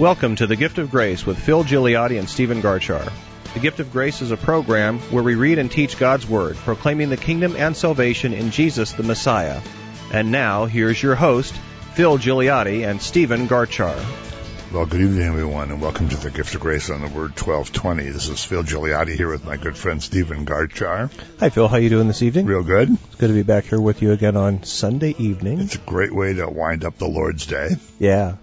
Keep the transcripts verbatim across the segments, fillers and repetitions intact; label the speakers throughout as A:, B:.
A: Welcome to The Gift of Grace with Phil Gigliotti and Stephen Garchar. The Gift of Grace is a program where we read and teach God's Word, proclaiming the kingdom and salvation in Jesus the Messiah. And now, here's your host, Phil Gigliotti and Stephen Garchar.
B: Well, good evening, everyone, and welcome to The Gift of Grace on the Word twelve twenty. This is Phil Gigliotti here with my good friend Stephen Garchar.
A: Hi, Phil. How you doing this evening?
B: Real good.
A: It's good to be back here with you again on Sunday evening.
B: It's a great way to wind up the Lord's Day.
A: Yeah.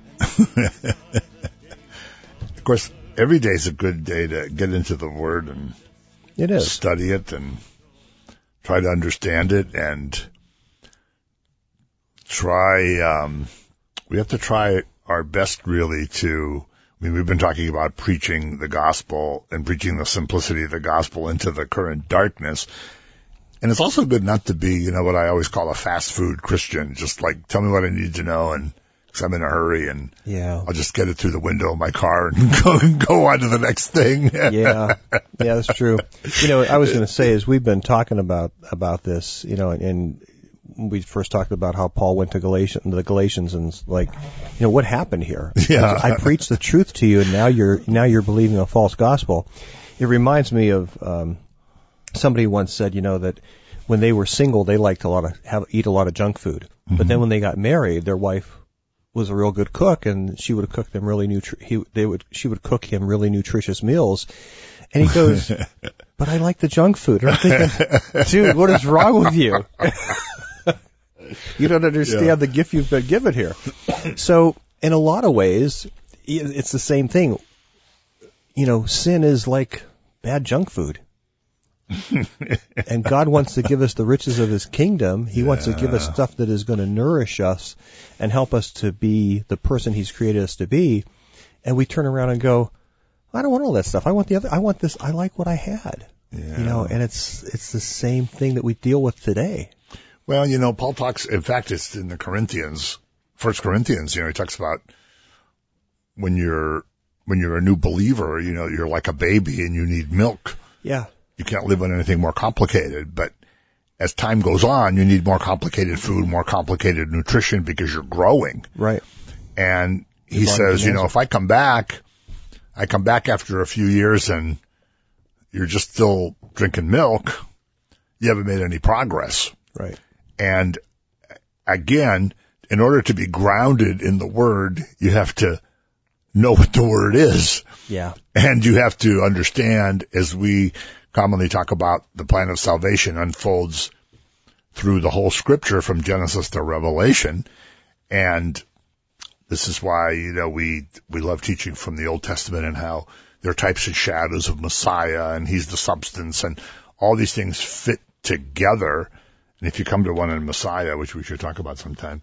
B: Of course, every day is a good day to get into the Word and
A: it is.
B: study it and try to understand it and try, um, we have to try our best really to, I mean, we've been talking about preaching the gospel and preaching the simplicity of the gospel into the current darkness. And it's also good not to be, you know, what I always call a fast food Christian, just like tell me what I need to know and because I'm in a hurry and
A: yeah.
B: I'll just get it through the window of my car and go, go on to the next thing.
A: yeah. Yeah, that's true. You know, I was going to say, as we've been talking about, about this, you know, and we first talked about how Paul went to Galatians, the Galatians and like, you know, what happened here?
B: Yeah.
A: I preached the truth to you and now you're, now you're believing a false gospel. It reminds me of, um, somebody once said, you know, that when they were single, they liked a lot of, have, eat a lot of junk food. Mm-hmm. But then when they got married, their wife was a real good cook and she would cook them really nutri- he, they would, she would cook him really nutritious meals. And he goes, but I like the junk food. And I'm thinking, dude, what is wrong with you? You don't understand yeah. the gift you've been given here. So in a lot of ways, it's the same thing. You know, sin is like bad junk food. And God wants to give us the riches of his kingdom. He yeah. wants to give us stuff that is going to nourish us and help us to be the person he's created us to be. And we turn around and go, I don't want all that stuff. I want the other, I want this. I like what I had. Yeah. You know, and it's, it's the same thing that we deal with today.
B: Well, you know, Paul talks, in fact, it's in the Corinthians, First Corinthians, you know, he talks about when you're, when you're a new believer, you know, you're like a baby and you need milk.
A: Yeah.
B: You can't live on anything more complicated, but as time goes on, you need more complicated food, more complicated nutrition because you're growing.
A: Right.
B: And he says, you know, if I come back, I come back after a few years and you're just still drinking milk, you haven't made any progress.
A: Right.
B: And again, in order to be grounded in the Word, you have to know what the Word is.
A: Yeah.
B: And you have to understand, as we commonly talk about, the plan of salvation unfolds through the whole Scripture from Genesis to Revelation. And this is why, you know, we, we love teaching from the Old Testament and how there are types and shadows of Messiah and he's the substance and all these things fit together. And if you come to one in Messiah, which we should talk about sometime,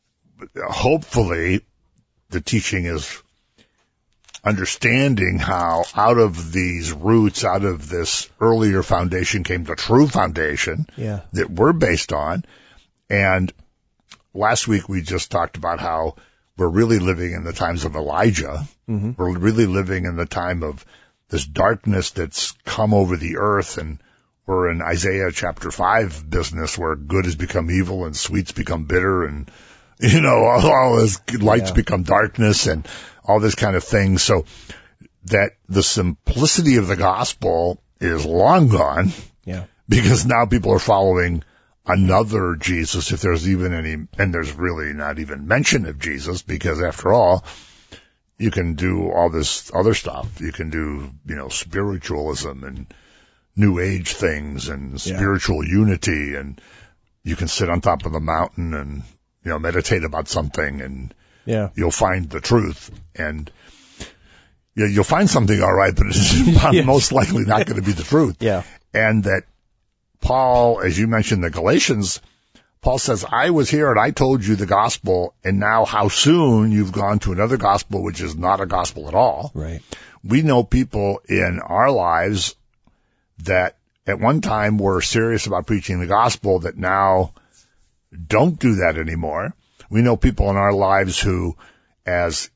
B: hopefully the teaching is understanding how out of these roots, out of this earlier foundation came the true foundation
A: yeah.
B: that we're based on. And last week we just talked about how we're really living in the times of Elijah.
A: Mm-hmm.
B: We're really living in the time of this darkness that's come over the earth, and we're in Isaiah chapter five business where good has become evil and sweets become bitter and, you know, all, all this lights
A: yeah.
B: become darkness and all this kind of thing. So that the simplicity of the gospel is long gone.
A: Yeah.
B: Because now people are following another Jesus, if there's even any, and there's really not even mention of Jesus, because after all, you can do all this other stuff. You can do, you know, spiritualism and New Age things and spiritual yeah. unity, and you can sit on top of the mountain and, you know, meditate about something and
A: yeah.
B: you'll find the truth. And you know, you'll find something all right, but it's yes. most likely not going to be the truth.
A: Yeah.
B: And that Paul, as you mentioned, the Galatians, Paul says, I was here and I told you the gospel, and now how soon you've gone to another gospel, which is not a gospel at all.
A: Right.
B: We know people in our lives that at one time were serious about preaching the gospel that now don't do that anymore. We know people in our lives who, as,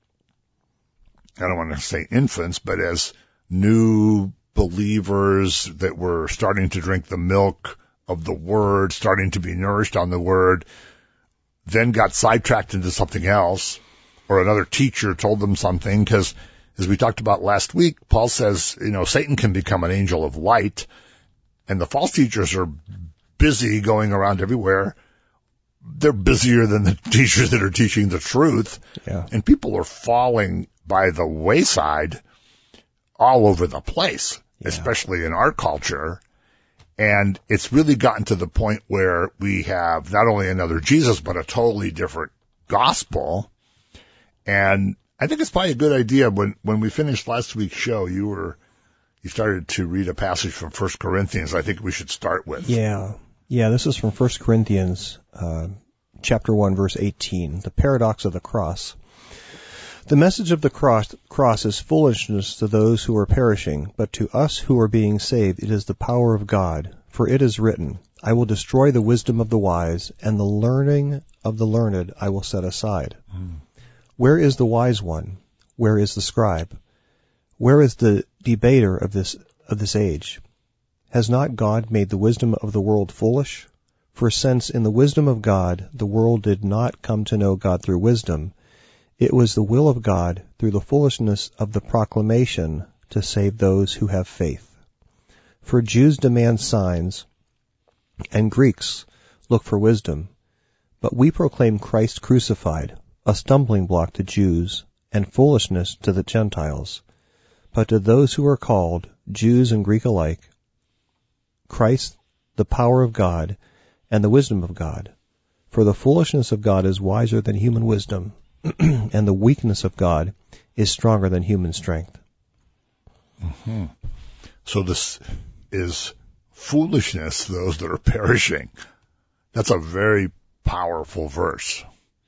B: I don't want to say infants, but as new believers that were starting to drink the milk of the Word, starting to be nourished on the Word, then got sidetracked into something else or another teacher told them something, because as we talked about last week, Paul says, you know, Satan can become an angel of light, and the false teachers are busy going around everywhere. They're busier than the teachers that are teaching the truth.
A: Yeah.
B: And people are falling by the wayside all over the place, yeah. especially in our culture. And it's really gotten to the point where we have not only another Jesus, but a totally different gospel. And I think it's probably a good idea. When, when we finished last week's show, you were, you started to read a passage from First Corinthians I think we should start with.
A: Yeah. Yeah, this is from First Corinthians, uh, chapter one, verse eighteen, the paradox of the cross. The message of the cross, cross is foolishness to those who are perishing, but to us who are being saved it is the power of God. For it is written, I will destroy the wisdom of the wise, and the learning of the learned I will set aside. Mm. Where is the wise one? Where is the scribe? Where is the debater of this of this age? Has not God made the wisdom of the world foolish? For since in the wisdom of God the world did not come to know God through wisdom, it was the will of God through the foolishness of the proclamation to save those who have faith. For Jews demand signs, and Greeks look for wisdom. But we proclaim Christ crucified, a stumbling block to Jews, and foolishness to the Gentiles. But to those who are called, Jews and Greek alike, Christ, the power of God, and the wisdom of God. For the foolishness of God is wiser than human wisdom, and the weakness of God is stronger than human strength.
B: Mm-hmm. So this is foolishness to those that are perishing. That's a very powerful verse.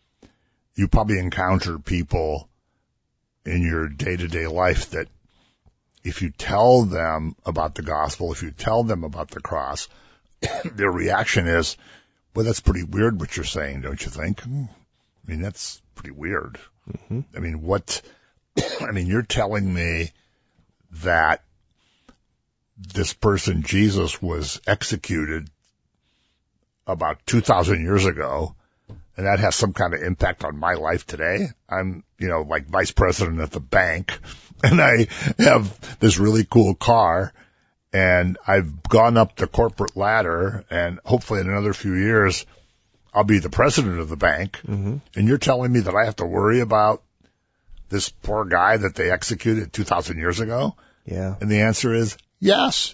B: You probably encounter people in your day-to-day life that if you tell them about the gospel, if you tell them about the cross, their reaction is, well, that's pretty weird what you're saying, don't you think? I mean, that's pretty weird. Mm-hmm. I mean, what, I mean, you're telling me that this person, Jesus, was executed about two thousand years ago, and that has some kind of impact on my life today. I'm, you know, like vice president at the bank, and I have this really cool car, and I've gone up the corporate ladder, and hopefully in another few years, I'll be the president of the bank. Mm-hmm. And you're telling me that I have to worry about this poor guy that they executed two thousand years ago?
A: Yeah.
B: And the answer is yes.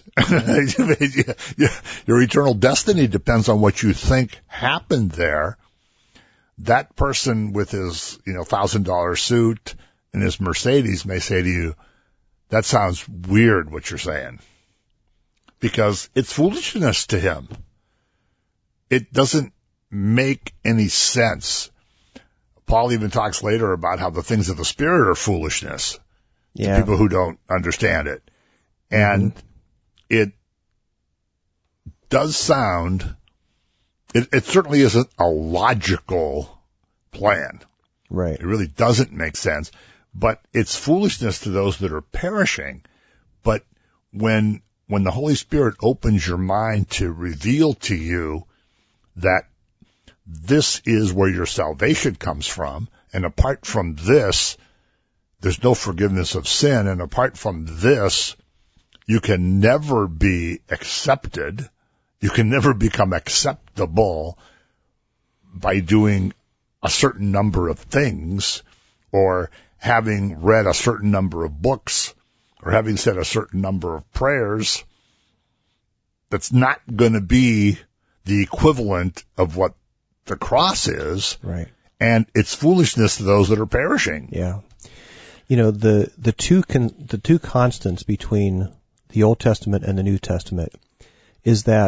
B: Your eternal destiny depends on what you think happened there. That person with his, you know, thousand dollar suit and his Mercedes may say to you, that sounds weird what you're saying. Because it's foolishness to him. It doesn't make any sense. Paul even talks later about how the things of the Spirit are foolishness
A: yeah.
B: to people who don't understand it. And mm-hmm. it does sound, it, it certainly isn't a logical plan.
A: Right.
B: It really doesn't make sense. But it's foolishness to those that are perishing. But when when the Holy Spirit opens your mind to reveal to you that this is where your salvation comes from, and apart from this, there's no forgiveness of sin, and apart from this, you can never be accepted, you can never become acceptable by doing a certain number of things, or having read a certain number of books, or having said a certain number of prayers. That's not going to be the equivalent of what the cross is.
A: Right.
B: And it's foolishness to those that are perishing.
A: Yeah. You know, the, the two con, the two constants between the Old Testament and the New Testament is that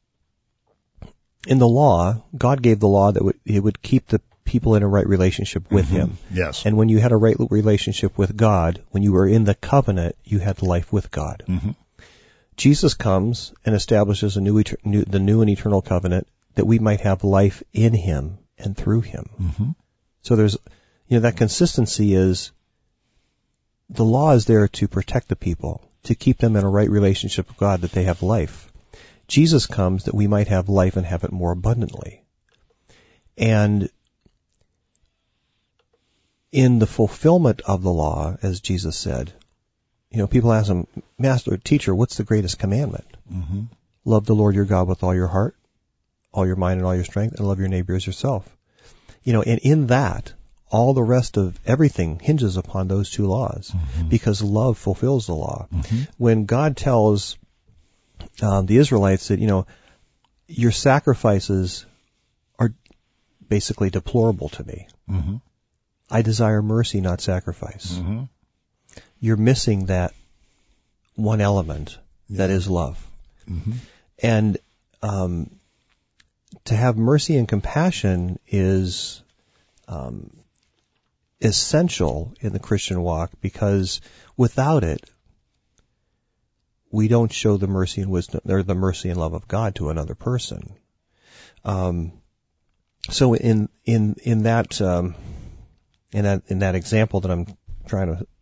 A: in the law, God gave the law that would, it would keep the people in a right relationship with mm-hmm. Him.
B: Yes.
A: And when you had a right relationship with God, when you were in the covenant, you had life with God.
B: Mm-hmm. Jesus
A: comes and establishes a new, new, the new and eternal covenant that we might have life in Him and through Him.
B: Mm-hmm.
A: So there's, you know, that consistency is, the law is there to protect the people, to keep them in a right relationship with God, that they have life. Jesus comes that we might have life and have it more abundantly. And in the fulfillment of the law, as Jesus said, you know, people ask him, Master, Teacher, what's the greatest commandment?
B: Mm-hmm.
A: Love the Lord your God with all your heart, all your mind, and all your strength, and love your neighbor as yourself. You know, and in that, all the rest of everything hinges upon those two laws, mm-hmm. because love fulfills the law. Mm-hmm. When God tells um, the Israelites that, you know, your sacrifices are basically deplorable to me.
B: Mm-hmm.
A: I desire mercy, not sacrifice.
B: Mm-hmm.
A: You're missing that one element, yeah. that is love.
B: Mm-hmm.
A: And um, to have mercy and compassion is um, essential in the Christian walk, because without it, we don't show the mercy and wisdom, or the mercy and love of God to another person. Um, so in in in that um, in that in that example that I'm trying to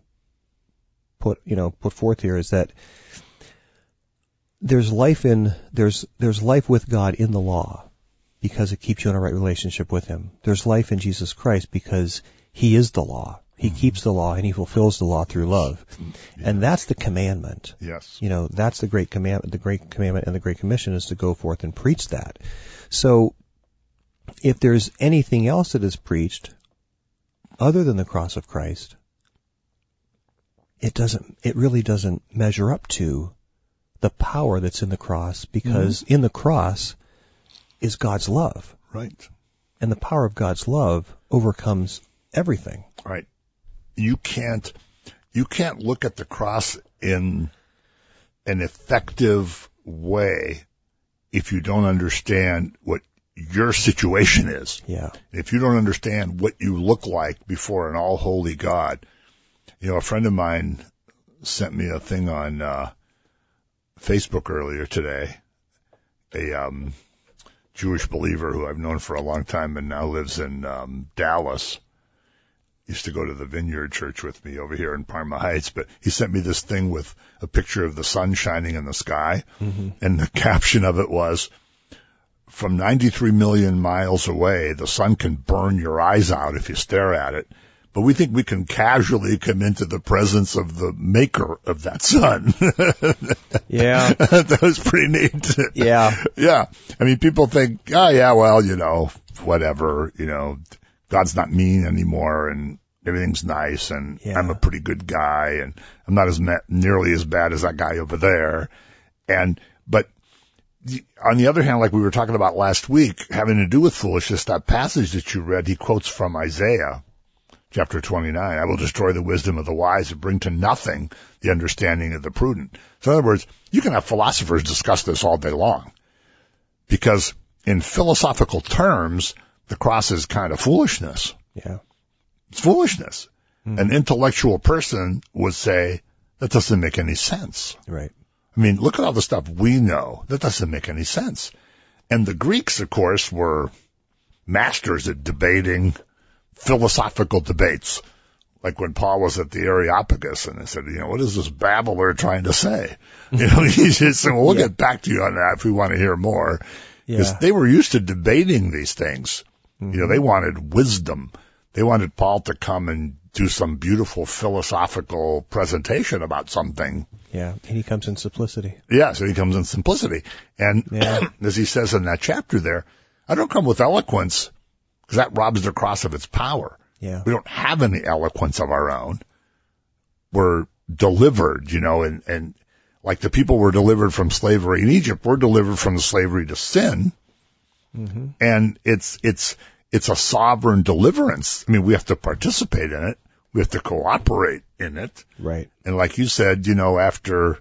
A: put you know put forth here is that there's life in there's there's life with God in the law, because it keeps you in a right relationship with Him. There's life in Jesus Christ because He is the law. He mm-hmm. keeps the law and He fulfills the law through love. Yeah. And that's the commandment.
B: Yes.
A: You know, that's the great commandment. The great commandment and the great commission is to go forth and preach that. So if there's anything else that is preached other than the cross of Christ, it doesn't, it really doesn't measure up to the power that's in the cross, because mm-hmm. in the cross is God's love.
B: Right.
A: And the power of God's love overcomes everything.
B: Right. You can't, you can't look at the cross in an effective way if you don't understand what your situation is.
A: Yeah.
B: If you don't understand what you look like before an all-holy God. You know, a friend of mine sent me a thing on uh, Facebook earlier today. A um, Jewish believer who I've known for a long time and now lives in um, Dallas. Used to go to the Vineyard Church with me over here in Parma Heights, but he sent me this thing with a picture of the sun shining in the sky, mm-hmm. and the caption of it was, from ninety-three million miles away, the sun can burn your eyes out if you stare at it, but we think we can casually come into the presence of the maker of that sun.
A: Yeah.
B: That was pretty neat.
A: Yeah.
B: Yeah. I mean, people think, oh yeah, well, you know, whatever, you know, God's not mean anymore, and everything's nice, and yeah. I'm a pretty good guy, and I'm not as ma- nearly as bad as that guy over there. And, but on the other hand, like we were talking about last week, having to do with foolishness, that passage that you read, he quotes from Isaiah chapter twenty-nine, I will destroy the wisdom of the wise and bring to nothing the understanding of the prudent. So in other words, you can have philosophers discuss this all day long, because in philosophical terms, the cross is kind of foolishness.
A: Yeah.
B: It's foolishness.
A: Mm-hmm.
B: An intellectual person would say, that doesn't make any sense.
A: Right.
B: I mean, look at all the stuff we know. That doesn't make any sense. And the Greeks, of course, were masters at debating philosophical debates. Like when Paul was at the Areopagus and they said, you know, what is this babbler trying to say? You know, he just said, well, we'll yeah. get back to you on that if we want to hear more. Because yeah. they were used to debating these things. Mm-hmm. You know, they wanted wisdom. They wanted Paul to come and do some beautiful philosophical presentation about something.
A: Yeah, and he comes in simplicity.
B: Yeah, so he comes in simplicity. And yeah. as he says in that chapter there, I don't come with eloquence, because that robs the cross of its power.
A: Yeah.
B: We don't have any eloquence of our own. We're delivered, you know, and, and like the people were delivered from slavery in Egypt, we're delivered from the slavery to sin. Mm-hmm. And it's, it's, it's a sovereign deliverance. I mean, we have to participate in it. We have to cooperate in it.
A: Right.
B: And like you said, you know, after,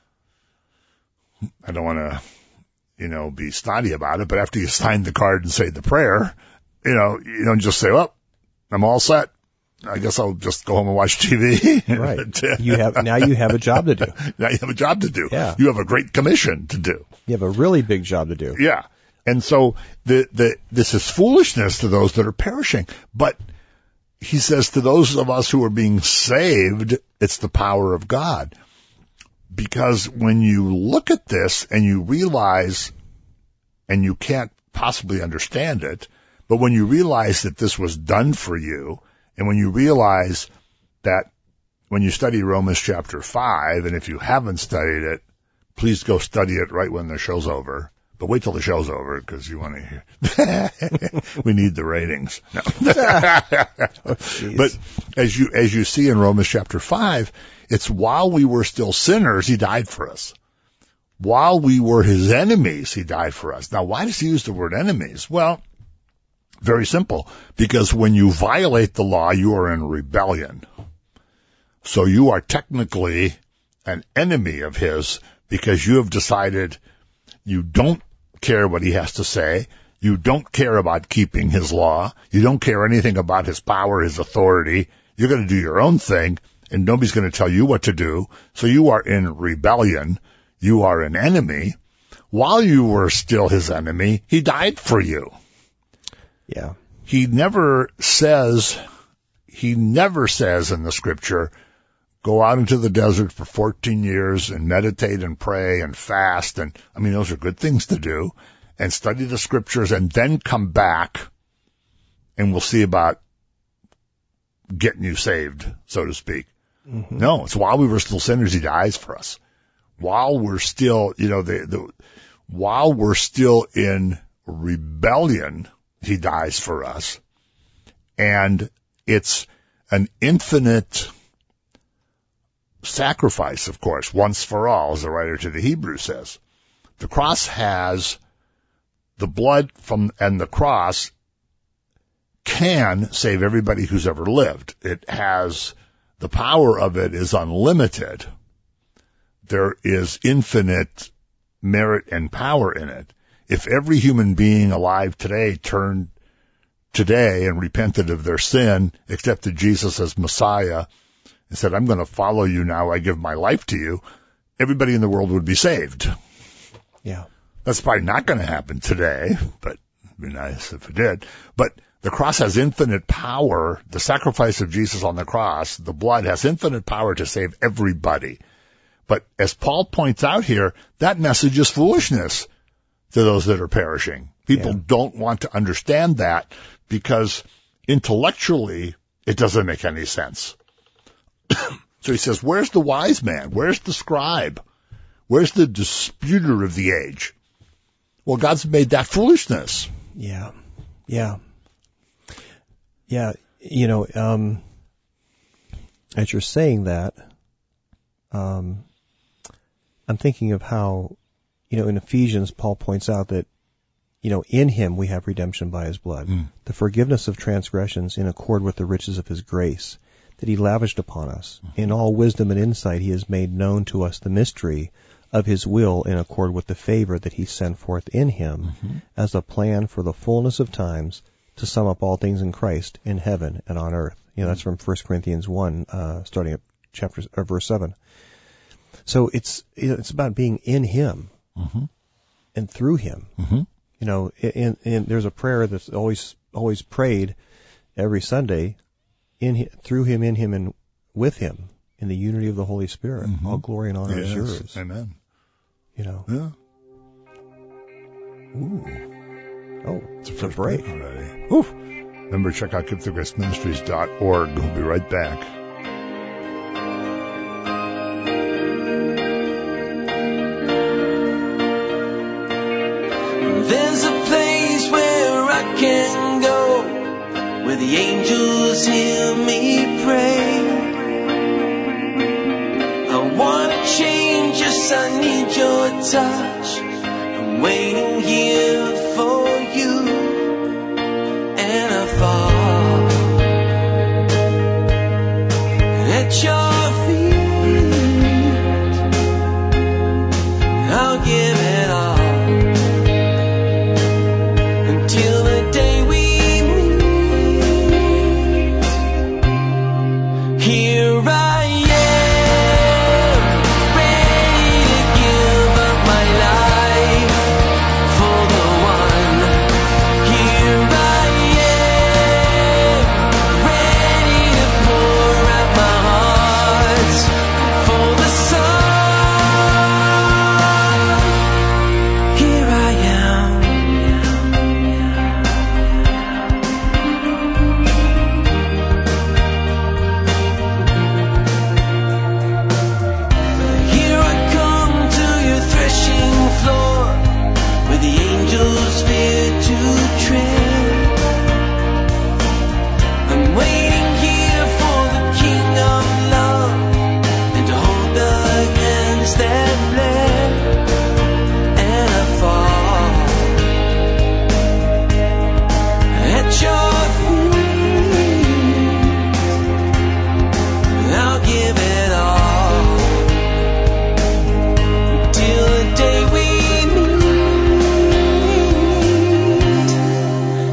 B: I don't want to, you know, be snotty about it, but after you sign the card and say the prayer, you know, you don't just say, well, I'm all set. I guess I'll just go home and watch T V.
A: Right. You have, now you have a job to do.
B: Now you have a job to do.
A: Yeah.
B: You have a great commission to do.
A: You have a really big job to do.
B: Yeah. And so the, the, this is foolishness to those that are perishing. But he says to those of us who are being saved, it's the power of God. Because when you look at this and you realize, and you can't possibly understand it, but when you realize that this was done for you, And when you realize that when you study Romans chapter five, and if you haven't studied it, please go study it right when the show's over. But wait till the show's over because you want to hear. We need the ratings. No. Oh, but as you as you see in Romans chapter five, it's while we were still sinners, he died for us. While we were his enemies, he died for us. Now, why does he use the word enemies? Well, very simple. Because when you violate the law, you are in rebellion. So you are technically an enemy of his because you have decided you don't care what he has to say. You don't care about keeping his law. You don't care anything about his power, his authority. You're going to do your own thing, and nobody's going to tell you what to do. So you are in rebellion. You are an enemy. While you were still his enemy, he died for you.
A: Yeah.
B: He never says, he never says in the scripture, go out into the desert for fourteen years and meditate and pray and fast. And I mean, those are good things to do, and study the scriptures and then come back and we'll see about getting you saved, so to speak. Mm-hmm. No, it's while we were still sinners, he dies for us. While we're still, you know, the, the, while we're still in rebellion, he dies for us. And it's an infinite sacrifice, of course, once for all, as the writer to the Hebrews says. The cross has the blood from, and the cross can save everybody who's ever lived. It has, the power of it is unlimited. There is infinite merit and power in it. If every human being alive today turned today and repented of their sin, accepted Jesus as Messiah, and said, I'm going to follow you now, I give my life to you, everybody in the world would be saved.
A: Yeah.
B: That's probably not going to happen today, but it'd be nice if it did. But the cross has infinite power. The sacrifice of Jesus on the cross, the blood, has infinite power to save everybody. But as Paul points out here, that message is foolishness to those that are perishing. People yeah. don't want to understand that because intellectually it doesn't make any sense. So he says, where's the wise man? Where's the scribe? Where's the disputer of the age? Well, God's made that foolishness.
A: Yeah. Yeah. Yeah. You know, um, as you're saying that, um, I'm thinking of how, you know, in Ephesians, Paul points out that, you know, in him we have redemption by his blood, mm. the forgiveness of transgressions in accord with the riches of his grace that he lavished upon us. Mm-hmm. In all wisdom and insight he has made known to us the mystery of his will in accord with the favor that he sent forth in him mm-hmm. as a plan for the fullness of times to sum up all things in Christ in heaven and on earth. You know, that's from First Corinthians one, uh, starting at chapter, or verse seven. So it's, it's about being in him mm-hmm. and through him. Mm-hmm. You know, and, and there's a prayer that's always, always prayed every Sunday, in, through him, in him, and with him, in the unity of the Holy Spirit. Mm-hmm. All glory and honor
B: yes.
A: is yours.
B: Amen.
A: You know.
B: Yeah. Ooh.
A: Oh, it's a break
B: already. Ooh. Remember, check out gift of grace ministries dot org. We'll be right back.
C: There's a place where I can go, where the angels hear me pray. I want to change, yes, I need your touch. I'm waiting here for you, and I fall at your feet. I'll give it all. Till the day we meet, here I am, ready to give up my life for the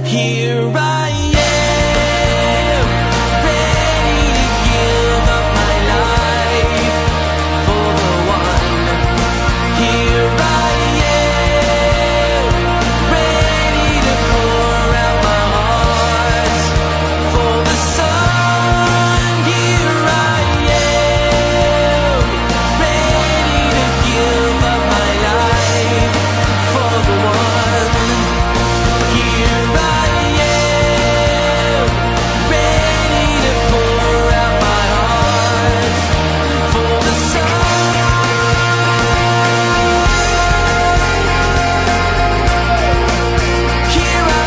C: Here I am, ready to give up my life for the one. Here I am, ready to pour out my heart for the sun. Here I am, ready to give up my life for the one. Here I am, ready to pour out my heart for the sun. Here I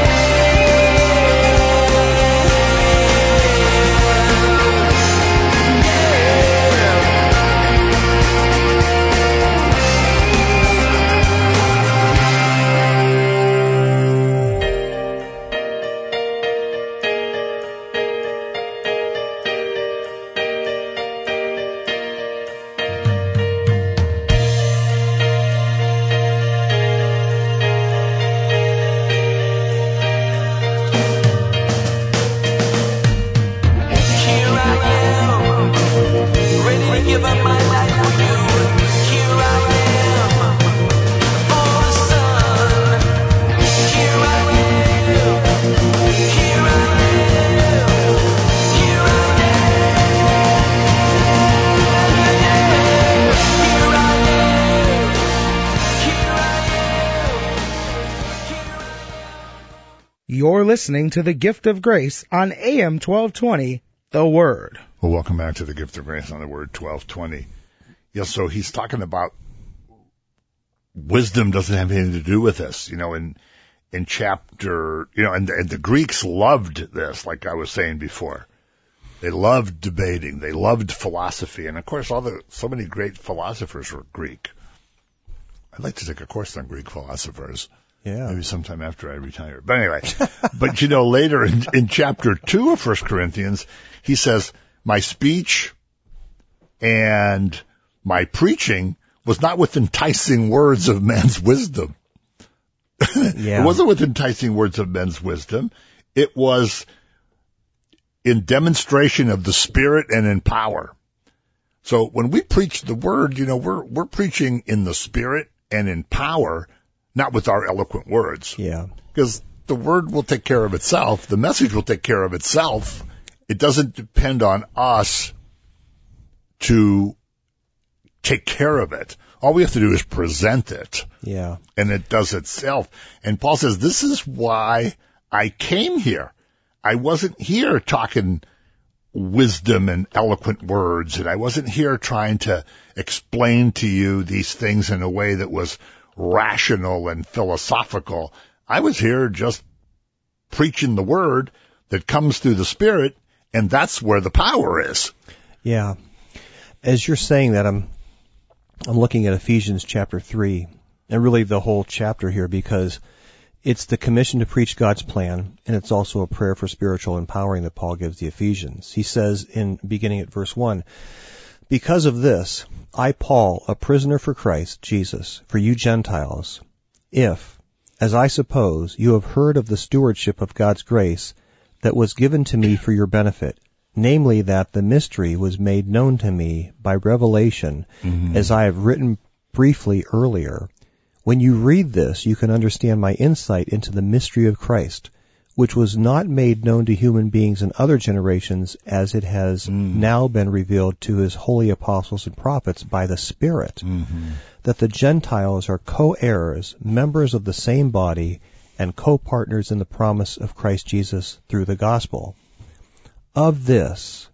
C: Here I am, ready to give up my life for you. Here I am, for the sun. Here I am, here I am, here I
D: You're listening to The Gift of Grace on A M twelve twenty, The Word.
B: Well, welcome back to the Gift of Grace on the Word twelve twenty. Yeah, so he's talking about wisdom doesn't have anything to do with this. You know, in in chapter, you know, and, and the Greeks loved this, like I was saying before. They loved debating. They loved philosophy. And, of course, all the so many great philosophers were Greek. I'd like to take a course on Greek philosophers.
A: Yeah.
B: Maybe sometime after I retire. But anyway, but you know, later in, in chapter two of First Corinthians, he says, my speech and my preaching was not with enticing words of man's wisdom.
A: Yeah.
B: It wasn't with enticing words of men's wisdom. It was in demonstration of the Spirit and in power. So when we preach the word, you know, we're, we're preaching in the Spirit and in power, not with our eloquent words.
A: Yeah.
B: Because the word will take care of itself. The message will take care of itself. It doesn't depend on us to take care of it. All we have to do is present it.
A: Yeah.
B: And it does itself. And Paul says, this is why I came here. I wasn't here talking wisdom and eloquent words, and I wasn't here trying to explain to you these things in a way that was rational and philosophical. I was here just preaching the word that comes through the Spirit, and that's where the power is.
A: Yeah. As you're saying that, I'm I'm looking at Ephesians chapter three, and really the whole chapter here, because it's the commission to preach God's plan, and it's also a prayer for spiritual empowering that Paul gives the Ephesians. He says, in beginning at verse one, because of this, I, Paul, a prisoner for Christ Jesus, for you Gentiles, if, as I suppose, you have heard of the stewardship of God's grace that was given to me for your benefit, namely that the mystery was made known to me by revelation, mm-hmm. as I have written briefly earlier. When you read this, you can understand my insight into the mystery of Christ, which was not made known to human beings in other generations, as it has mm. now been revealed to his holy apostles and prophets by the Spirit, mm-hmm. that the Gentiles are co-heirs, members of the same body, and co-partners in the promise of Christ Jesus through the gospel. Of this,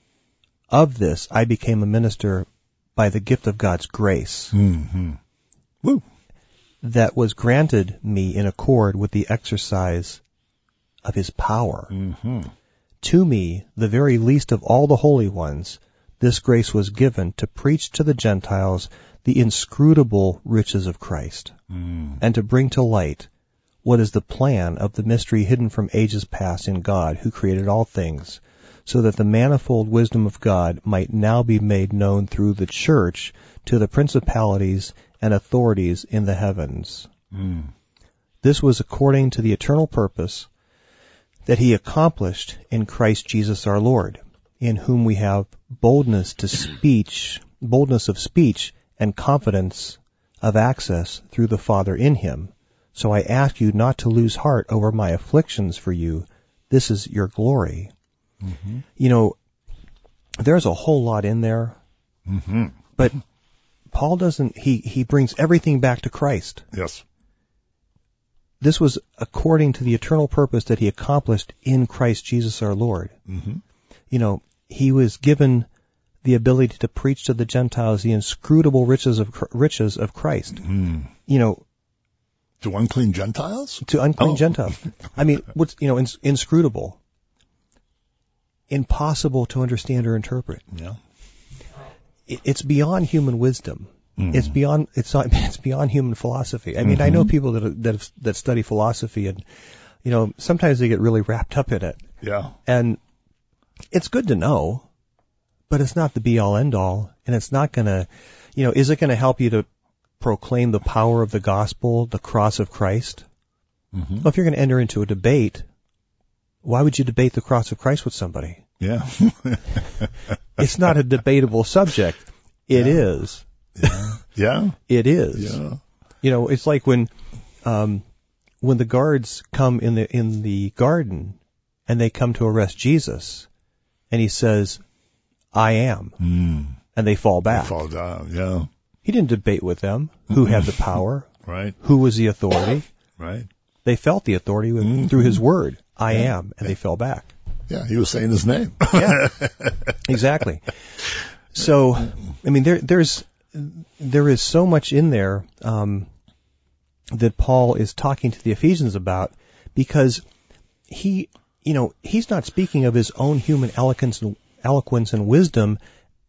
A: of this I became a minister by the gift of God's grace,
B: mm-hmm. Woo.
A: that was granted me in accord with the exercise of his power.
B: Mm-hmm.
A: To me, the very least of all the holy ones, this grace was given to preach to the Gentiles the inscrutable riches of Christ, mm. and to bring to light what is the plan of the mystery hidden from ages past in God, who created all things, so that the manifold wisdom of God might now be made known through the church to the principalities and authorities in the heavens.
B: Mm.
A: This was according to the eternal purpose that he accomplished in Christ Jesus our Lord, in whom we have boldness to speech, boldness of speech and confidence of access through the Father in him. So I ask you not to lose heart over my afflictions for you. This is your glory. Mm-hmm. You know, there's a whole lot in there,
B: Mm-hmm.
A: but Paul doesn't, he, he brings everything back to Christ.
B: Yes.
A: This was according to the eternal purpose that he accomplished in Christ Jesus our Lord.
B: Mm-hmm.
A: You know, he was given the ability to preach to the Gentiles the inscrutable riches of riches of Christ.
B: Mm.
A: You know,
B: To unclean Gentiles?
A: to unclean
B: Oh.
A: Gentiles. I mean, what's, you know, ins- inscrutable, impossible to understand or interpret.
B: Yeah.
A: It, it's beyond human wisdom.
B: Mm.
A: It's beyond it's not, it's beyond human philosophy. I mean, I know people that that have, that study philosophy, and you know, sometimes they get really wrapped up in it,
B: Yeah.
A: and it's good to know, but it's not the be all end all, and it's not going to, you know, is it going to help you to proclaim the power of the gospel, the cross of Christ?
B: Mm-hmm.
A: Well, if you're going to enter into a debate, why would you debate the cross of Christ with somebody?
B: Yeah.
A: It's not a debatable subject. It is.
B: Yeah.
A: It is.
B: Yeah.
A: You know, it's like when, um, when the guards come in the in the garden and they come to arrest Jesus, and he says, "I am,"
B: Mm.
A: and they fall back.
B: Fall down. Yeah.
A: He didn't debate with them. Who had the power?
B: Right.
A: Who was the authority?
B: Right.
A: They felt the authority with,
B: Mhm.
A: through his word. I
B: Yeah.
A: am, and they fell back.
B: Yeah. He was saying his name.
A: Yeah, exactly. So, I mean, there, there's, there is so much in there, um, that Paul is talking to the Ephesians about, because he, you know, he's not speaking of his own human eloquence and, eloquence and wisdom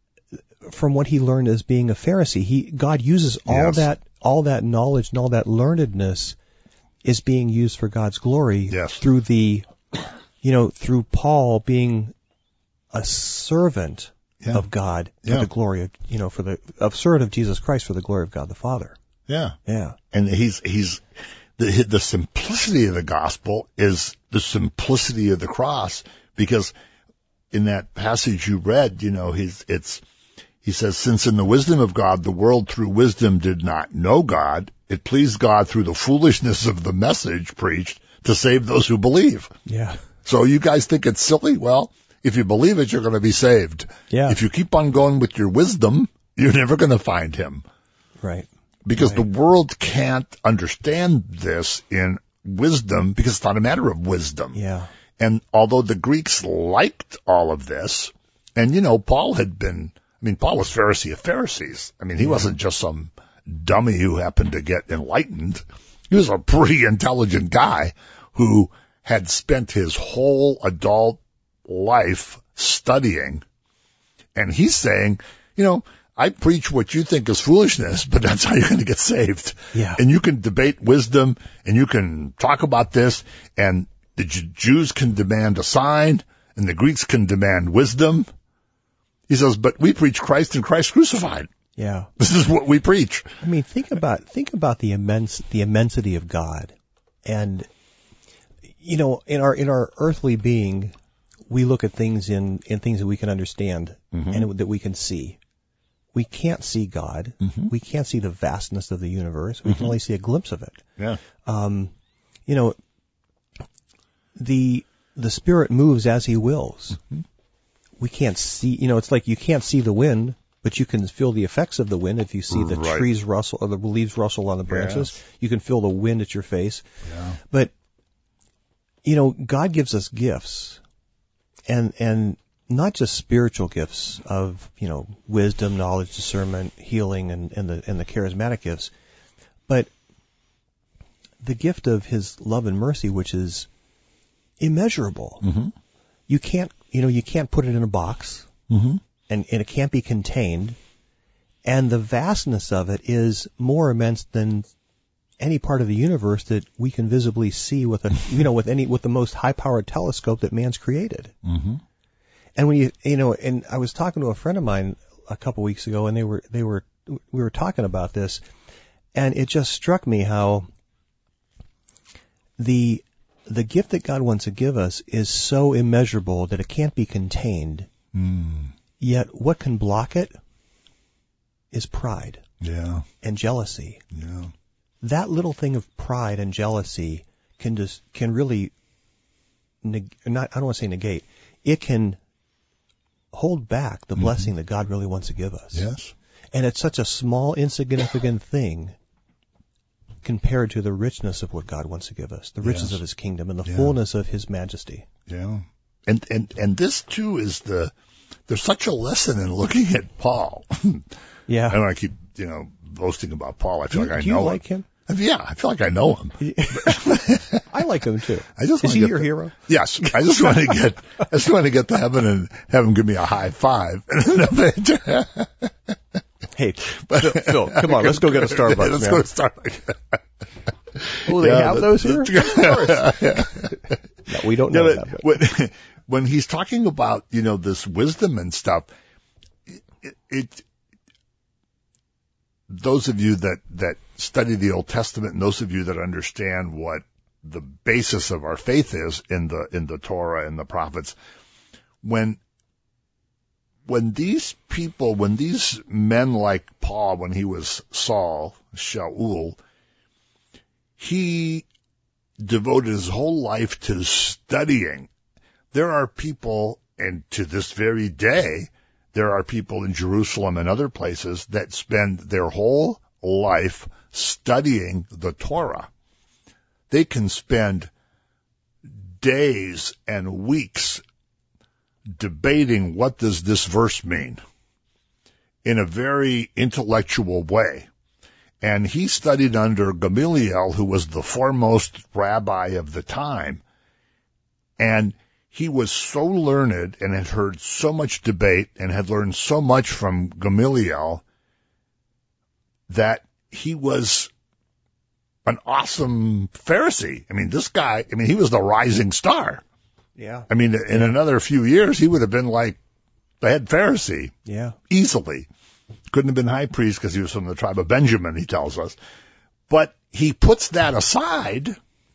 A: from what he learned as being a Pharisee. He, God uses all
B: Yes.
A: that, all that knowledge and all that learnedness is being used for God's glory
B: Yes.
A: through the, you know, through Paul being a servant
B: Yeah.
A: of God for
B: Yeah.
A: the glory of, you know, for the, of servant of Jesus Christ for the glory of God the Father.
B: Yeah.
A: Yeah.
B: And he's, he's, the, the simplicity of the gospel is the simplicity of the cross, because in that passage you read, you know, he's, it's, he says, since in the wisdom of God, the world through wisdom did not know God, it pleased God through the foolishness of the message preached to save those who believe.
A: Yeah.
B: So you guys think it's silly? Well, if you believe it, you're going to be saved.
A: Yeah.
B: If you keep on going with your wisdom, you're never going to find him.
A: Right.
B: Because
A: Right.
B: the world can't understand this in wisdom, because it's not a matter of wisdom.
A: Yeah.
B: And although the Greeks liked all of this, and you know, Paul had been, I mean, Paul was Pharisee of Pharisees. I mean, he wasn't just some dummy who happened to get enlightened. He was a pretty intelligent guy who had spent his whole adult life studying. And he's saying, you know, I preach what you think is foolishness, but that's how you're going to get saved.
A: Yeah.
B: And you can debate wisdom, and you can talk about this, and the J- Jews can demand a sign, and the Greeks can demand wisdom. He says, but we preach Christ and Christ crucified.
A: Yeah.
B: This is what we preach.
A: I mean, think about, think about the immense, the immensity of God. And, you know, in our, in our earthly being, we look at things in, in things that we can understand
B: Mhm.
A: and that we can see. We can't see God.
B: Mhm.
A: We can't see the vastness of the universe. We can only see a glimpse of it.
B: Yeah.
A: Um, you know, the, the Spirit moves as He wills. We can't see, you know, it's like you can't see the wind, but you can feel the effects of the wind if you see the
B: Right.
A: trees rustle or the leaves rustle on the branches.
B: Yes.
A: You can feel the wind at your face.
B: Yeah.
A: But, you know, God gives us gifts, and, and not just spiritual gifts of, you know, wisdom, knowledge, discernment, healing, and, and the, and the charismatic gifts, but the gift of His love and mercy, which is immeasurable.
B: Mm-hmm.
A: You can't, you know, you can't put it in a box,
B: Mm-hmm.
A: and, and it can't be contained. And the vastness of it is more immense than any part of the universe that we can visibly see with a, you know, with any, with the most high-powered telescope that man's created.
B: Mm-hmm.
A: And when you, you know, and I was talking to a friend of mine a couple weeks ago, and they were, they were, we were talking about this, and it just struck me how, the the gift that God wants to give us is so immeasurable that it can't be contained.
B: Mm.
A: Yet what can block it is pride
B: Yeah.
A: and jealousy.
B: Yeah.
A: That little thing of pride and jealousy can just can really neg- not I don't want to say negate. It can hold back the
B: Mhm.
A: blessing that God really wants to give us.
B: Yes.
A: And it's such a small, insignificant thing compared to the richness of what God wants to give us, the riches
B: Yes.
A: of His kingdom and the
B: Yeah.
A: fullness of His majesty.
B: Yeah. And, and, and this too is the, there's such a lesson in looking at Paul.
A: Yeah.
B: I don't want to keep, you know, boasting about Paul. I feel
A: do
B: like I
A: do
B: know
A: you like him?
B: him. Yeah, I feel like I know him.
A: I like him too.
B: I just
A: Is
B: want
A: he
B: to get
A: your
B: the-
A: hero?
B: Yes, I just want to get, I just want to get to heaven and have him give me a high five.
A: Hey, Phil, Phil, come on, let's go get a Starbucks,
B: Let's
A: man.
B: go to Starbucks.
A: Oh, they
B: Yeah,
A: have
B: but-
A: those here? Of course. No, we don't know
B: Yeah,
A: that.
B: but
A: But
B: when, when he's talking about, you know, this wisdom and stuff, it, it, those of you that, that study the Old Testament and those of you that understand what the basis of our faith is in the, in the Torah and the prophets, when, when these people, when these men like Paul, when he was Saul, Shaul, he devoted his whole life to studying. There are people, and to this very day, there are people in Jerusalem and other places that spend their whole life studying the Torah. They can spend days and weeks debating what does this verse mean in a very intellectual way. And he studied under Gamaliel, who was the foremost rabbi of the time. And he was so learned and had heard so much debate and had learned so much from Gamaliel that he was an awesome Pharisee. I mean, this guy, I mean, he was the rising star.
A: yeah,
B: I mean, in another few years, he would have been like the head Pharisee
A: yeah,
B: easily. Couldn't have been high priest because he was from the tribe of Benjamin, he tells us. But he puts that aside.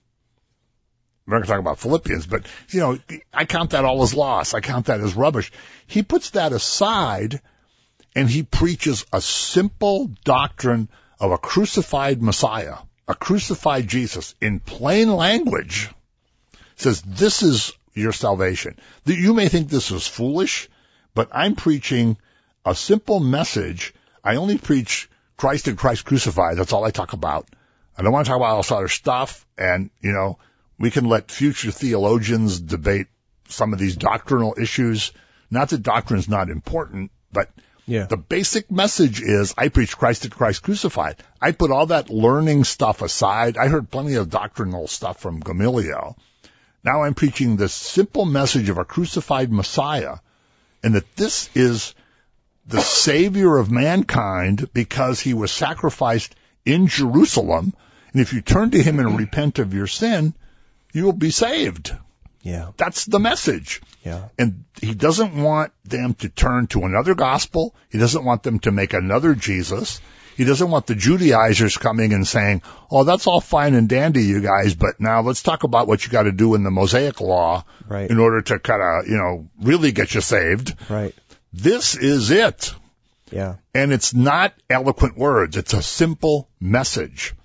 B: We're not going to talk about Philippians, but, you know, I count that all as loss. I count that as rubbish. He puts that aside and he preaches a simple doctrine of a crucified Messiah, a crucified Jesus in plain language. Says, this is your salvation. You may think this is foolish, but I'm preaching a simple message. I only preach Christ and Christ crucified. That's all I talk about. I don't want to talk about all this other stuff. And, you know, we can let future theologians debate some of these doctrinal issues. Not that doctrine's not important, but
A: yeah.
B: the basic message is I preach Christ and Christ crucified. I put all that learning stuff aside. I heard plenty of doctrinal stuff from Gamaliel. Now I'm preaching this simple message of a crucified Messiah, and that this is the Savior of mankind because he was sacrificed in Jerusalem. And if you turn to him and repent of your sin, you will be saved.
A: Yeah,
B: That's the message.
A: yeah,
B: And he doesn't want them to turn to another gospel. He doesn't want them to make another Jesus. He doesn't want the Judaizers coming and saying, oh, that's all fine and dandy, you guys, but now let's talk about what you got to do in the Mosaic law
A: right,
B: in order to kind of, you know, really get you saved.
A: right,
B: This is it.
A: yeah,
B: And it's not eloquent words. It's a simple message.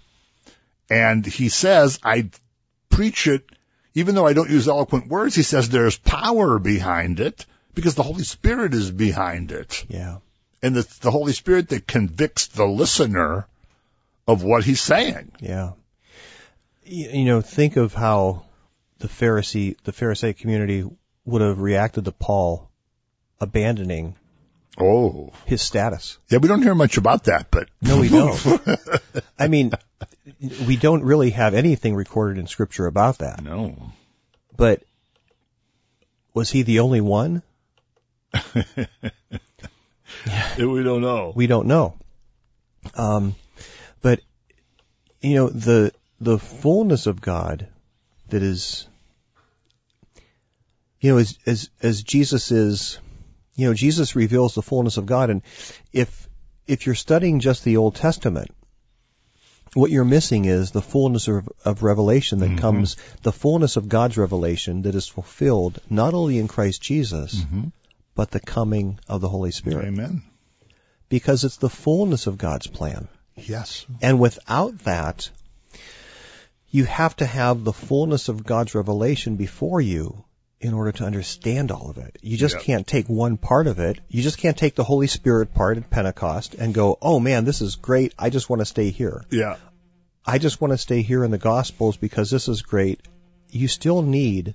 B: And he says, I preach it, even though I don't use eloquent words, he says there's power behind it because the Holy Spirit is behind it.
A: yeah,
B: And it's the Holy Spirit that convicts the listener of what he's saying.
A: yeah. You, you know, think of how the Pharisee, the Pharisaic community would have reacted to Paul abandoning
B: Oh.
A: his status.
B: Yeah, we don't hear much about that, but.
A: No, we don't. I mean, we don't really have anything recorded in Scripture about that.
B: No.
A: But was he the only one?
B: We don't know.
A: We don't know. Um, but you know, the the fullness of God that is, you know, as as as Jesus is, you know, Jesus reveals the fullness of God, and if if you're studying just the Old Testament, what you're missing is the fullness of, of revelation that
B: Mhm.
A: comes, the fullness of God's revelation that is fulfilled not only in Christ Jesus,
B: Mhm.
A: but the coming of the Holy Spirit.
B: Amen.
A: Because it's the fullness of God's plan.
B: Yes.
A: And without that, you have to have the fullness of God's revelation before you in order to understand all of it. You just
B: Yep.
A: can't take one part of it. You just can't take the Holy Spirit part at Pentecost and go, oh man, this is great. I just want to stay here.
B: Yeah.
A: I just want to stay here in the Gospels because this is great. You still need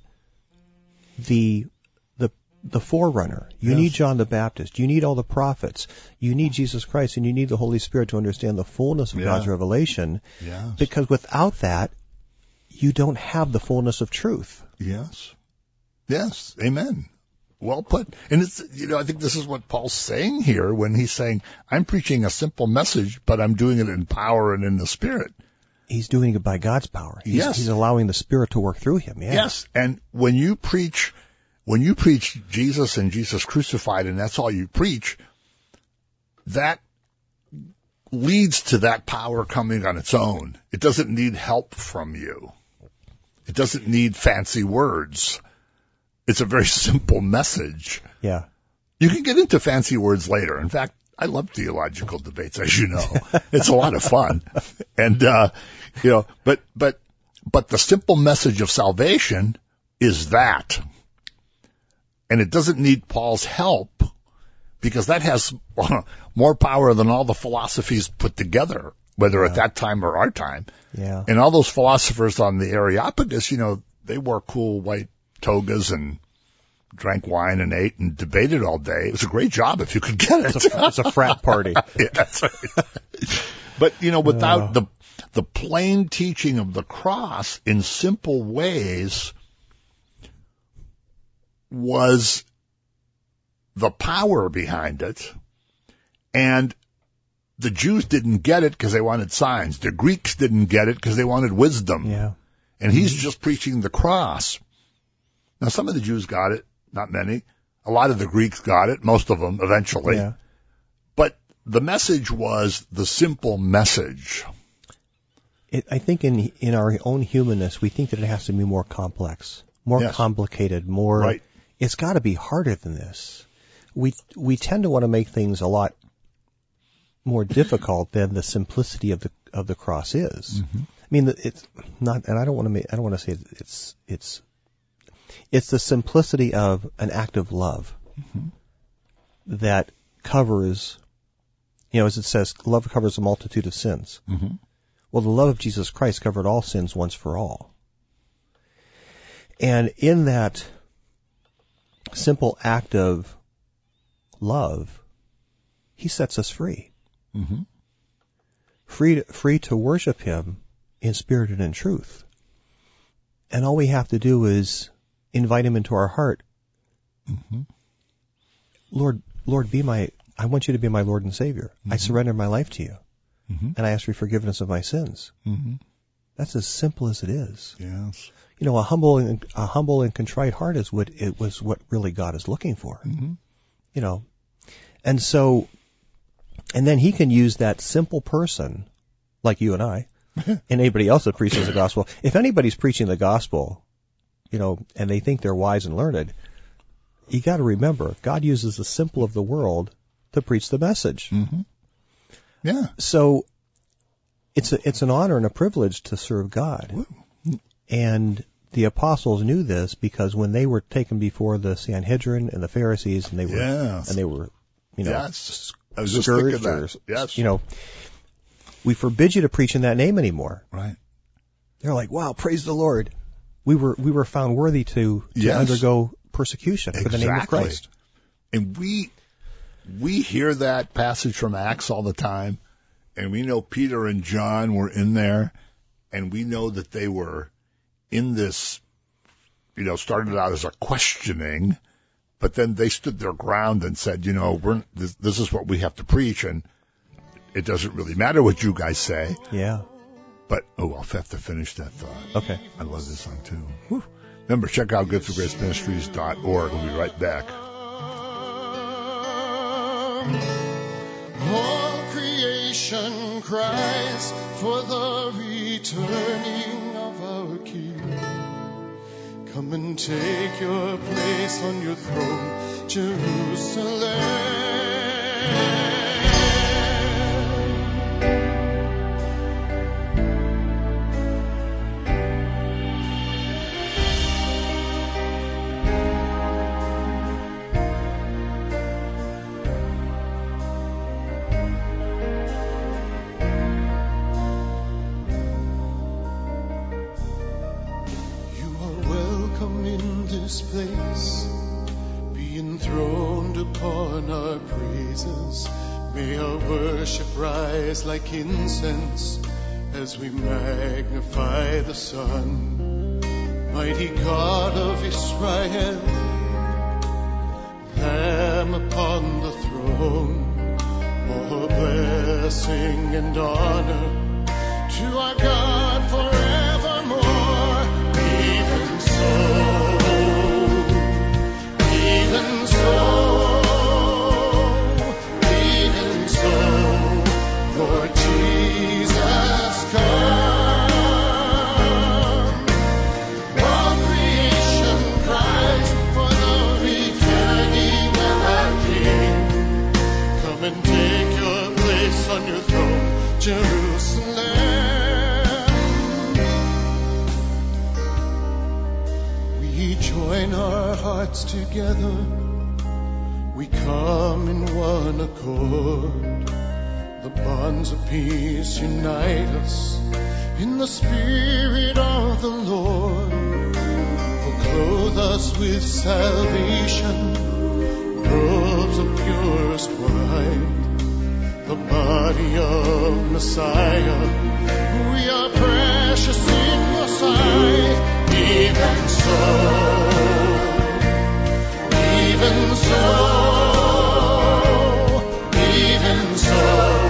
A: the the the forerunner. You
B: Yes.
A: need John the Baptist. You need all the prophets. You need Jesus Christ, and you need the Holy Spirit to understand the fullness of
B: Yeah.
A: God's revelation.
B: Yes.
A: Because without that, you don't have the fullness of truth.
B: Yes. Yes. Amen. Well put. And it's, you know, I think this is what Paul's saying here when he's saying, I'm preaching a simple message, but I'm doing it in power and in the Spirit.
A: He's doing it by God's power. He's,
B: Yes.
A: he's allowing the Spirit to work through him. Yeah.
B: Yes. And when you preach, when you preach Jesus and Jesus crucified and that's all you preach, that leads to that power coming on its own. It doesn't need help from you. It doesn't need fancy words. It's a very simple message.
A: Yeah.
B: You can get into fancy words later. In fact, I love theological debates, as you know. It's a lot of fun. And, uh, you know, but, but, but the simple message of salvation is that. And it doesn't need Paul's help because that has more power than all the philosophies put together, whether at that time or our time.
A: Yeah.
B: And all those philosophers on the Areopagus, you know, they wore cool white togas and drank wine and ate and debated all day. It was a great job if you could get it.
A: It's a, it's a frat party.
B: Yeah, that's right. But, you know, without
A: Uh.
B: the the plain teaching of the cross in simple ways was the power behind it. And the Jews didn't get it because they wanted signs. The Greeks didn't get it because they wanted wisdom.
A: Yeah.
B: And he's just preaching the cross. Now, some of the Jews got it, not many. A lot of the Greeks got it, most of them eventually.
A: Yeah.
B: But the message was the simple message.
A: It, I think in in our own humanness, we think that it has to be more complex, more
B: Yes.
A: complicated, more.
B: Right.
A: It's got to be harder than this. We we tend to want to make things a lot more difficult than the simplicity of the of the cross is.
B: Mm-hmm.
A: I mean, it's not, and I don't want to make, I don't want to say it's it's it's the simplicity of an act of love
B: Mm-hmm.
A: that covers, you know, as it says, love covers a multitude of sins.
B: Mm-hmm.
A: Well, the love of Jesus Christ covered all sins once for all. And in that simple act of love, he sets us free.
B: Mm-hmm.
A: Free to, free to worship him in spirit and in truth. And all we have to do is invite him into our heart.
B: Mm-hmm.
A: Lord, Lord, be my, I want you to be my Lord and Savior.
B: Mm-hmm.
A: I surrender my life to you.
B: Mm-hmm.
A: And I ask for forgiveness of my sins.
B: Mm-hmm.
A: That's as simple as it is.
B: Yes.
A: You know, a humble and a humble and contrite heart is what it was what really God is looking for.
B: Mm-hmm.
A: You know, and so, and then he can use that simple person, like you and I, and anybody else that preaches the gospel. If anybody's preaching the gospel, you know, and they think they're wise and learned, you got to remember God uses the simple of the world to preach the message.
B: Mm-hmm. Yeah.
A: So, it's a, it's an honor and a privilege to serve God. And the apostles knew this because when they were taken before the Sanhedrin and the Pharisees, and they were,
B: Yes.
A: and they were, you know,
B: Yes. I was just thinking
A: scourged or,
B: that. Yes.
A: you know, we forbid you to preach in that name anymore.
B: Right.
A: They're like, wow, praise the Lord. We were, we were found worthy to, to
B: Yes.
A: undergo persecution for the name of
B: Exactly.
A: Christ.
B: And we we hear that passage from Acts all the time, and we know Peter and John were in there, and we know that they were in this, you know, started out as a questioning, but then they stood their ground and said, you know, we're this, this is what we have to preach, and it doesn't really matter what you guys say.
A: Yeah.
B: But, oh, I'll have to finish that thought.
A: Okay.
B: I love this song, too. Whew. Remember, check out good for grace ministries dot org. We'll be right back.
E: All creation creation cries for the returning of our King. Come and take your place on your throne, Jerusalem. Place, be enthroned upon our praises. May our worship rise like incense as we magnify the Son. Mighty God of Israel, Lamb upon the throne, all blessing and honor to our God forevermore. Even so, even so, even so, Lord Jesus, come. All creation cries for the returning of our King. Come and take your place on your throne, Jerusalem. We join our hearts together, we come in one accord. The bonds of peace unite us in the Spirit of the Lord. Oh, clothe us with salvation, robes of purest white, the body of Messiah. We are precious in your sight. Even so, even so, even so,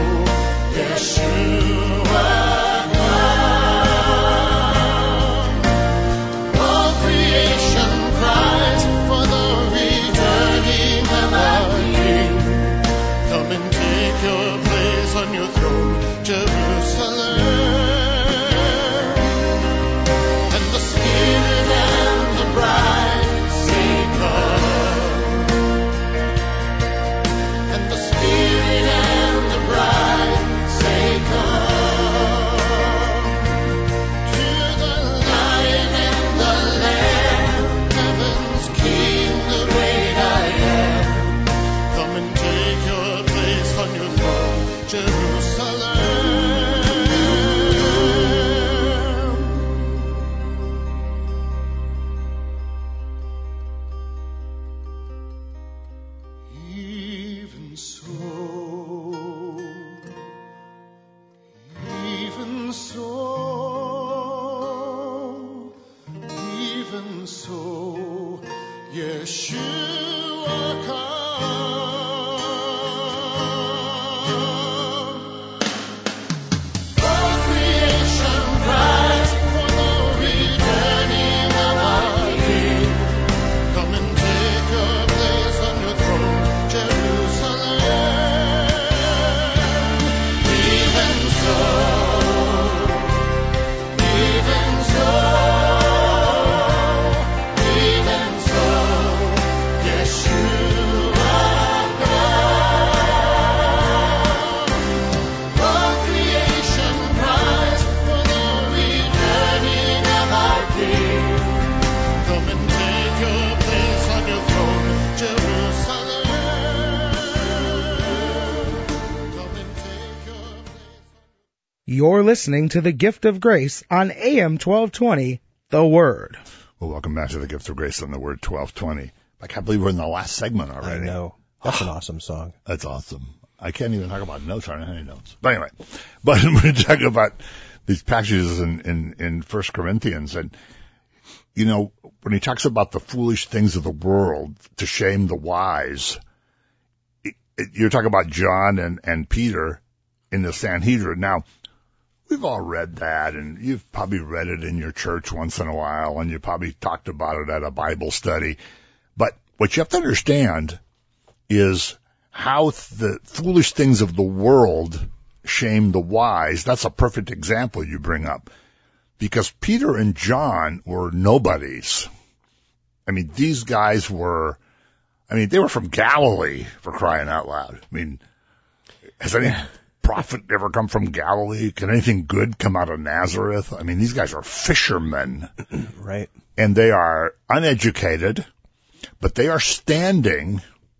E: Yeshua, come. All creation cries for the returning of our King. Come and take your place on your throne, Jerusalem. And the Spirit and the bride say, come. And the Spirit and the bride say, come. To the Lion and the Lamb, heaven's King, the great I am. Come and take your place on your throne, Jerusalem. Even so, even so, even so, Yeshua, come. All creation cries for the returning of our King. Come and take your place on your throne, Jerusalem. Even so, even so, even so, Yeshua, come. All creation cries for the returning of our King. Come and take your place on your throne, Jerusalem. Come and take your place.
D: You're listening to the Gift of Grace on A M twelve twenty, The Word.
B: Well, welcome back to the Gift of Grace on the Word twelve twenty. I can't believe we're in the last segment
A: I
B: already.
A: know. That's an awesome song.
B: That's awesome. I can't even talk about notes. I don't have any notes. But anyway, but we're talking about these passages in, in, in First Corinthians. And, you know, when he talks about the foolish things of the world to shame the wise, it, it, you're talking about John and, and Peter in the Sanhedrin. Now, we've all read that, and you've probably read it in your church once in a while, and you probably talked about it at a Bible study. But what you have to understand is how the foolish things of the world shame the wise. That's a perfect example you bring up. Because Peter and John were nobodies. I mean, these guys were, I mean, they were from Galilee, for crying out loud. I mean, has any prophet ever come from Galilee? Can anything good come out of Nazareth? I mean, these guys are fishermen.
A: Right.
B: And they are uneducated, but they are standing,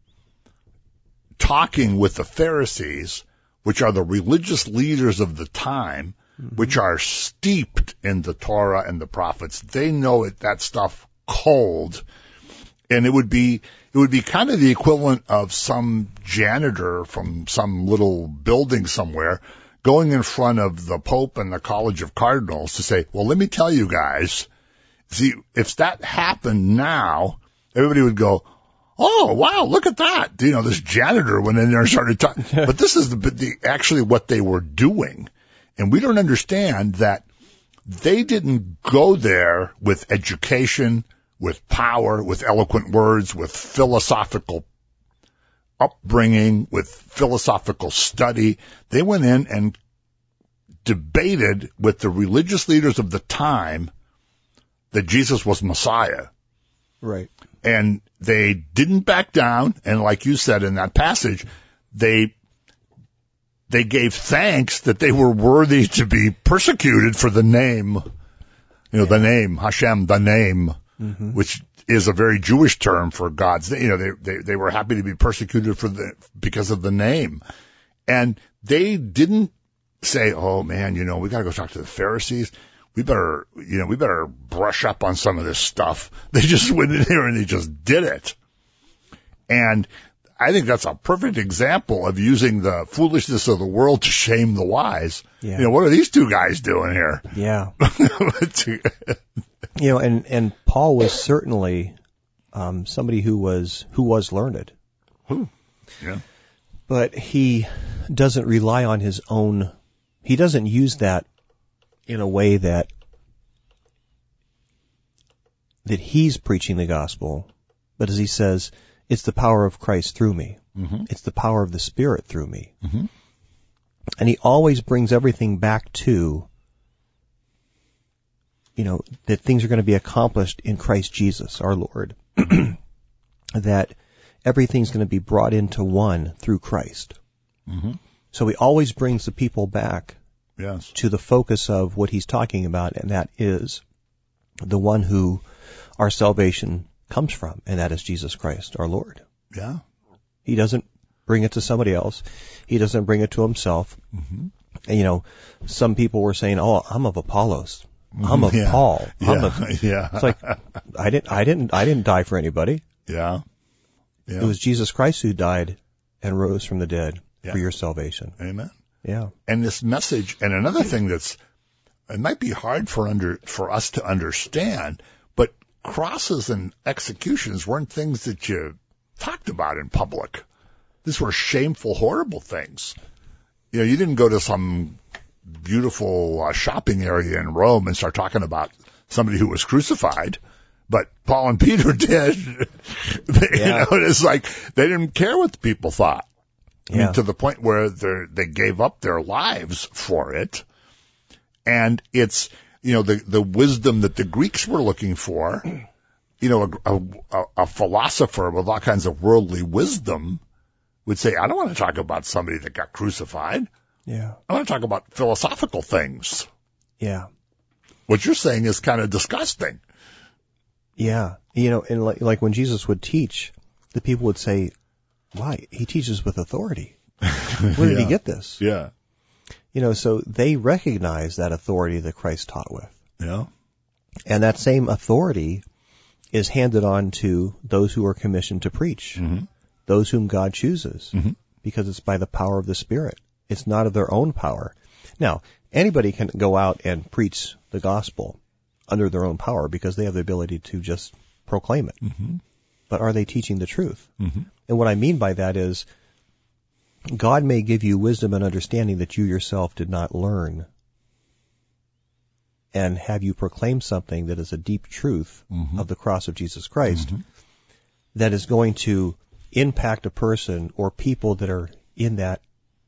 B: talking with the Pharisees, which are the religious leaders of the time, mm-hmm. which are steeped in the Torah and the prophets. They know it, that stuff cold. And it would be, it would be kind of the equivalent of some janitor from some little building somewhere going in front of the Pope and the College of Cardinals to say, well, let me tell you guys, see, if that happened now, everybody would go, oh, wow, look at that. You know, this janitor went in there and started talking. But this is the, the actually what they were doing. And we don't understand that they didn't go there with education, with power, with eloquent words, with philosophical upbringing, with philosophical study. They went in and debated with the religious leaders of the time that Jesus was Messiah.
A: Right.
B: And they didn't back down. And like you said in that passage, they they gave thanks that they were worthy to be persecuted for the name, you know, yeah. the name, Hashem, the name, mm-hmm. which is a very Jewish term for God's name. You know, they, they, they were happy to be persecuted for the, because of the name. And they didn't say, oh man, you know, we gotta go talk to the Pharisees. We better, you know, we better brush up on some of this stuff. They just went in there and they just did it. And I think that's a perfect example of using the foolishness of the world to shame the wise.
A: Yeah.
B: You know, what are these two guys doing here?
A: Yeah. You know, and, and Paul was certainly, um, somebody who was, who was learned.
B: Who? Yeah.
A: But he doesn't rely on his own, he doesn't use that in a way that that he's preaching the gospel, but as he says, it's the power of Christ through me. Mm-hmm. It's the power of the Spirit through me. Mm-hmm. And he always brings everything back to, you know, that things are going to be accomplished in Christ Jesus, our Lord. That everything's going to be brought into one through Christ. Mm-hmm. So he always brings the people back
B: Yes.
A: to the focus of what he's talking about, and that is the one who our salvation comes from, and that is Jesus Christ, our Lord.
B: Yeah.
A: He doesn't bring it to somebody else. He doesn't bring it to himself. Mm-hmm. And, you know, some people were saying, "Oh, I'm of Apollos. I'm of
B: yeah.
A: Paul." I'm
B: yeah.
A: of,
B: yeah.
A: It's like I didn't, I didn't, I didn't die for anybody.
B: Yeah. yeah.
A: It was Jesus Christ who died and rose from the dead
B: yeah.
A: for your salvation.
B: Amen.
A: Yeah.
B: And this message, and another thing that's, it might be hard for under, for us to understand, but crosses and executions weren't things that you talked about in public. These were shameful, horrible things. You know, you didn't go to some beautiful uh, shopping area in Rome and start talking about somebody who was crucified. But Paul and Peter did. They, yeah. You know, it's like they didn't care what the people thought. I
A: Yeah.
B: mean, to the point where they they gave up their lives for it. And it's, you know, the, the wisdom that the Greeks were looking for, you know, a, a, a philosopher with all kinds of worldly wisdom would say, I don't want to talk about somebody that got crucified.
A: Yeah.
B: I want to talk about philosophical things.
A: Yeah.
B: What you're saying is kind of disgusting.
A: Yeah. You know, and like, like when Jesus would teach, the people would say, why? He teaches with authority. Where did
B: yeah.
A: he get this?
B: Yeah.
A: You know, so they recognize that authority that Christ taught with.
B: Yeah.
A: And that same authority is handed on to those who are commissioned to preach, mm-hmm. those whom God chooses, mm-hmm. because it's by the power of the Spirit. It's not of their own power. Now, anybody can go out and preach the gospel under their own power because they have the ability to just proclaim it. Mm-hmm. But are they teaching the truth? Mm-hmm. And what I mean by that is God may give you wisdom and understanding that you yourself did not learn and have you proclaim something that is a deep truth mm-hmm. of the cross of Jesus Christ mm-hmm. that is going to impact a person or people that are in that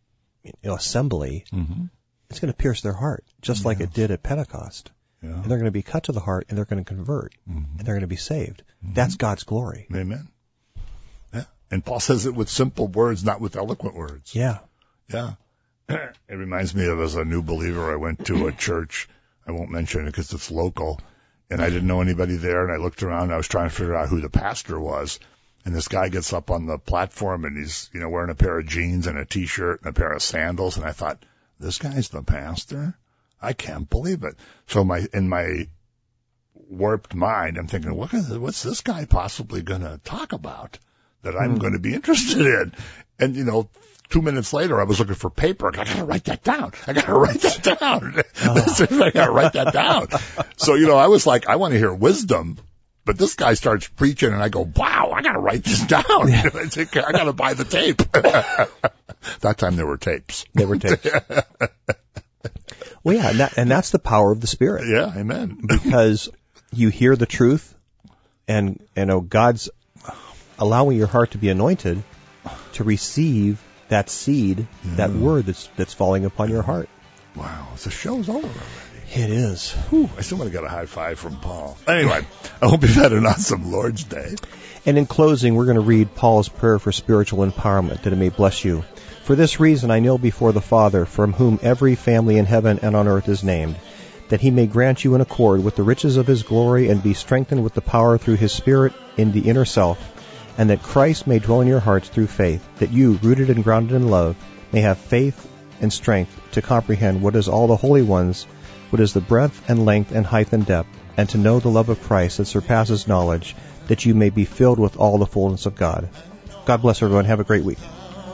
A: you know, assembly,
B: Mm-hmm.
A: it's going to pierce their heart, just like it did at Pentecost.
B: Yeah.
A: And they're going to be cut to the heart, and they're going to convert,
B: Mm-hmm.
A: and they're going to be saved. That's God's glory.
B: Amen. Yeah. And Paul says it with simple words, not with eloquent words.
A: Yeah.
B: Yeah. It reminds me of, as a new believer, I went to a church. I won't mention it because it's local. And I didn't know anybody there. And I looked around and I was trying to figure out who the pastor was. And this guy gets up on the platform and he's, you know, wearing a pair of jeans and a t-shirt and a pair of sandals. And I thought, this guy's the pastor? I can't believe it. So my, in my warped mind, I'm thinking, what is, what's this guy possibly going to talk about that I'm
A: Hmm.
B: going to be interested in? And, you know, two minutes later, I was looking for paper. I got to write that down. I got to write that down. I got to write that down. So, you know, I was like, I want to hear wisdom. But this guy starts preaching, and I go, wow, I got to write this down. I think I got to buy the tape. That time there were tapes.
A: They were tapes. Well, yeah, and, that, and that's the power of the Spirit.
B: Yeah, amen.
A: Because you hear the truth, and, you know, God's allowing your heart to be anointed to receive that seed, that word that's that's falling upon your heart.
B: Wow, the show's over already.
A: It is.
B: Whew, I still want to get a high five from Paul. Anyway, I hope you've had an awesome Lord's Day.
A: And in closing, we're going to read Paul's prayer for spiritual empowerment, that it may bless you. For this reason I kneel before the Father, from whom every family in heaven and on earth is named, that he may grant you in accord with the riches of his glory and be strengthened with the power through his Spirit in the inner self, and that Christ may dwell in your hearts through faith, that you, rooted and grounded in love, may have faith and strength to comprehend what is all the holy ones, what is the breadth and length and height and depth, and to know the love of Christ that surpasses knowledge, that you may be filled with all the fullness of God. God bless everyone. Have a great week.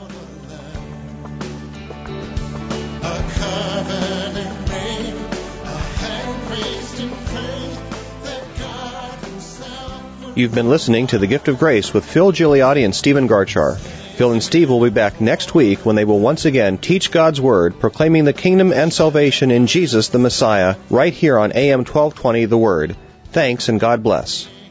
E: A covenant made, a hand raised in faith that God himself would
A: You've been listening to The Gift of Grace with Phil Gigliotti and Stephen Garchar. Phil and Steve will be back next week when they will once again teach God's Word, proclaiming the kingdom and salvation in Jesus the Messiah, right here on A M twelve twenty The Word. Thanks and God bless.